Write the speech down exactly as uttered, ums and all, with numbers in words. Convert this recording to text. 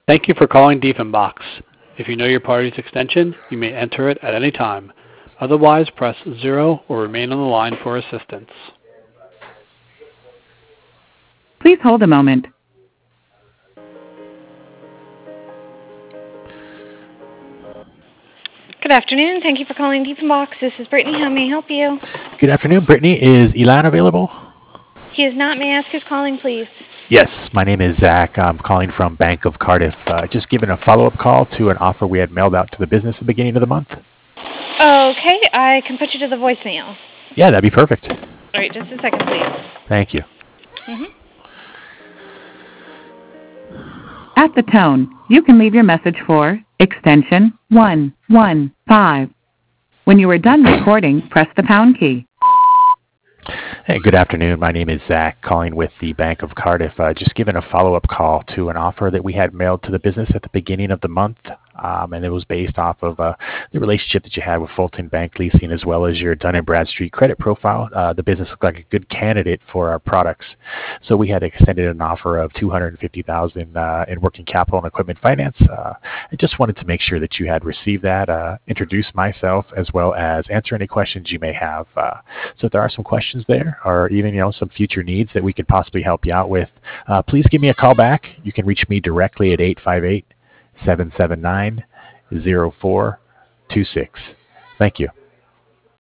Thank you for calling Diefenbach. If you know your party's extension, you may enter it at any time. Otherwise, press zero or remain on the line for assistance. Please hold a moment. Good afternoon. Thank you for calling Diefenbach. This is Brittany. How may I help you? Good afternoon, Brittany. Is Elan available? He is not. May I ask who's calling, please? Yes, my name is Zach. I'm calling from Bank of Cardiff. Uh, just giving a follow-up call to an offer we had mailed out to the business at the beginning of the month. Okay, I can put you to the voicemail. Yeah, that'd be perfect. All right, just a second, please. Thank you. Mm-hmm. At the tone, you can leave your message for extension one one five. When you are done recording, press the pound key. Hey, good afternoon. My name is Zach, calling with the Bank of Cardiff. Uh, just giving a follow-up call to an offer that we had mailed to the business at the beginning of the month, um, and it was based off of uh, the relationship that you had with Fulton Bank Leasing, as well as your Dun and Bradstreet credit profile. Uh, the business looked like a good candidate for our products, so we had extended an offer of two hundred fifty thousand dollars uh, in working capital and equipment finance. Uh, I just wanted to make sure that you had received that, uh, introduce myself, as well as answer any questions you may have. Uh, so if there are some questions there, or even you know some future needs that we could possibly help you out with, uh, please give me a call back. You can reach me directly at eight five eight, seven seven nine, zero four two six. Thank you.